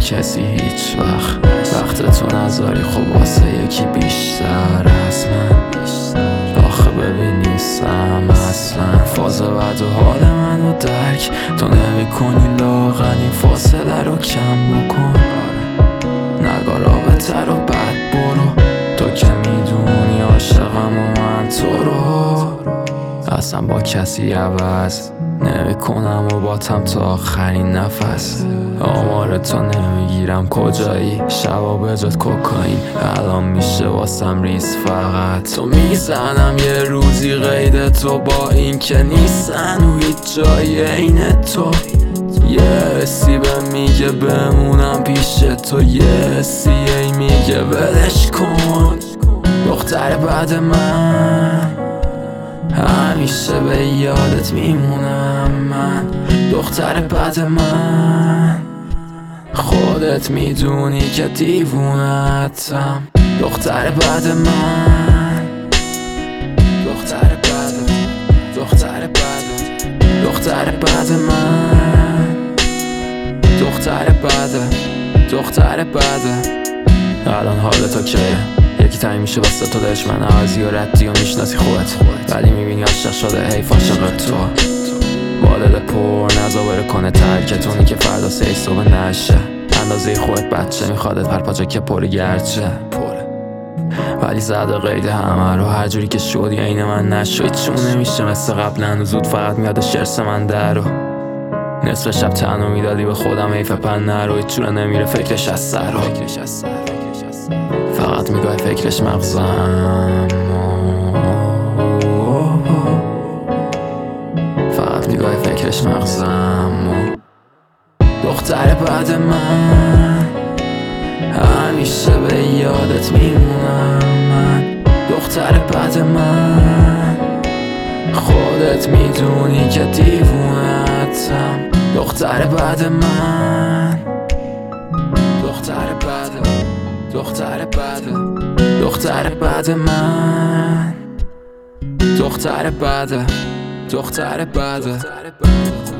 کسی هیچ وقت تو نذاری، خب واسه یکی بیشتر از من. آخه ببین نیستم اصلا فاز بعد و حال منو درک تو نمی کنی، لاغر این فاصله رو کم بکن. نگاه رابطه رو بد برو، تو که میدونی عاشقم و من تو رو اصلا با کسی عوض نمی کنم و باتم تا آخرین نفس. آمار تو نمیگیرم کجایی، شبا به جات کوکائین الان میشه واسم ریز. فقط تو میزنم یه روزی قید تو، با این که نیستن و هیچ جایی عین تو. یه حسی به میگه بمونم پیش تو، یه حسی ای میگه ولش کن. دختر بعد من همیشه به یادت میمونم من. دختر بعد من خودت میدونی که دیوونتم. دختر بعد من، دختر بعد، دختر بعد، دختر بعد من، دختر بعد، دختر بعد. الان حالت کیه؟ یکی تعیین میشه واسه تو دلش من عوضی و ردی و میشناسی خودت، ولی میبینی عاشق شده حیف عاشق تو. با دل پر نزا بره کنه ترکتونی که فردا سه صبح نشه. اندازه خودت بچه میخوادت پر پاچه که پری گرچه ولی زده قید همه رو، هر جوری که شدی عین من نشوی. چون نمیشه مثل قبلا زود فقط میاد شرس من در رو. نصف شب تنو میدادی به خودم حیف پن نرو. هیچ جوره نمیره فکرش از سر رو، فقط میگاه فکرش مغزم، فقط میگاه فکرش مغزم. دختر بعد من همیشه به یادت میمونم من. دختر بعد من خودت میدونی که دیوونتم. دختر بعد من، دختر بعد، دختر بعد، دختر بعد من، دختر بعد، دختر بعد.